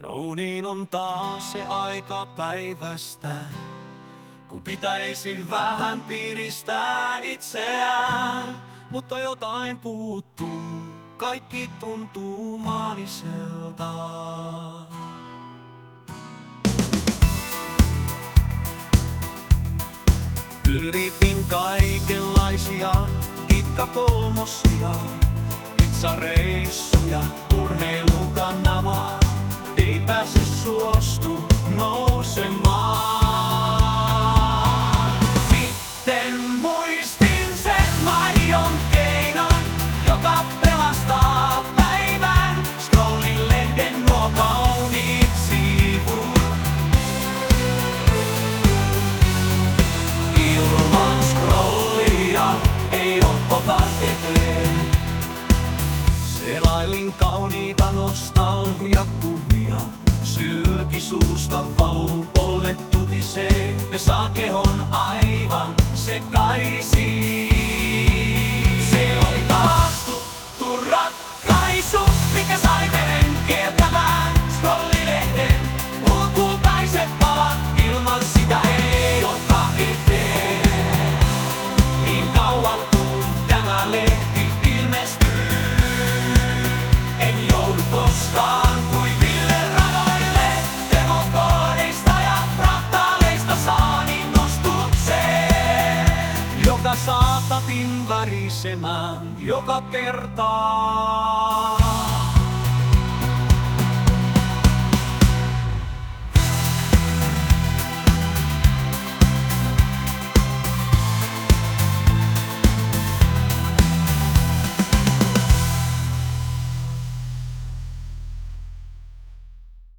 No niin on taas se aika päivästä, kun pitäisi vähän piristää itseään, mutta jotain puuttuu, kaikki tuntuu maaniselta. Yritin kaikenlaisia kitkakolmosia, pizzareissuja, urheilukanavaa, ei pääse suostu nousemaan. Sitten muistin sen mainion keinon, joka pelastaa päivän. Scrollin lehden nuo kauniit sivut. Ilman scrollia ei ota eteen. Selailin kauniita nostalgiakuvia. Sylkisuusta valuu polvet tutisee, ne saa kehon aivan sekaisin. Se oli taas tuttu ratkaisu, mikä sai veren kiertämään. Scrollilehden kulkultaiset palat, ilman sitä ei ota eteen. Niin kauan kun tämä lehti ilmestyy, en joudu koskaan kuiville radoille. Demokoodeista ja fraktaaleista saan innostukseen, joka saa tapin värisemään joka kerta.